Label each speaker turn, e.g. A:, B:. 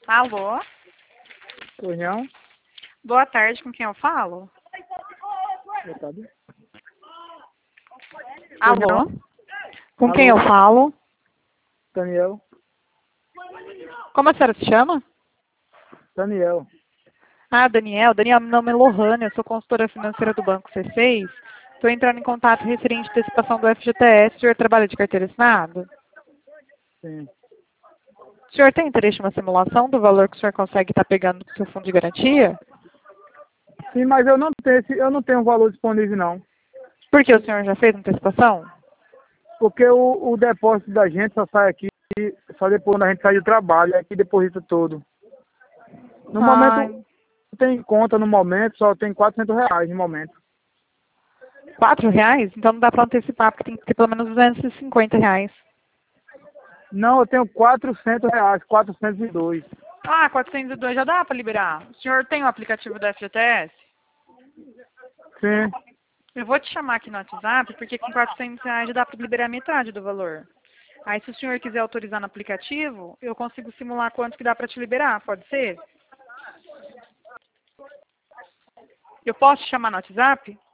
A: Alô?
B: União?
A: Boa tarde, com quem eu falo?
B: Boa tarde.
A: Alô? Com
B: Alô?
A: quem eu falo?
B: Daniel?
A: Como a senhora se chama?
B: Daniel.
A: Ah, Daniel. Daniel, meu nome é Lohane, eu sou consultora financeira do Banco C6. Estou entrando em contato referente à antecipação do FGTS. O senhor trabalha de carteira assinada?
B: Sim.
A: O senhor tem interesse em uma simulação do valor que o senhor consegue estar pegando do seu fundo de garantia?
B: Sim, mas eu não tenho valor disponível não.
A: Por que o senhor já fez antecipação?
B: Porque o depósito da gente só sai aqui só depois quando a gente sai do trabalho, é que deposita tudo. No momento,
A: Ah,
B: não tem conta no momento, só tem R$ 400 no momento.
A: R$ 4? Então não dá para antecipar, porque tem que ter pelo menos R$ 250.
B: Não, eu tenho R$ 400, 402.
A: Ah, 402 já dá para liberar. O senhor tem o aplicativo do FGTS?
B: Sim.
A: Eu vou te chamar aqui no WhatsApp, porque com R$ 400 já dá para liberar metade do valor. Aí, se o senhor quiser autorizar no aplicativo, eu consigo simular quanto que dá para te liberar, pode ser? Eu posso te chamar no WhatsApp?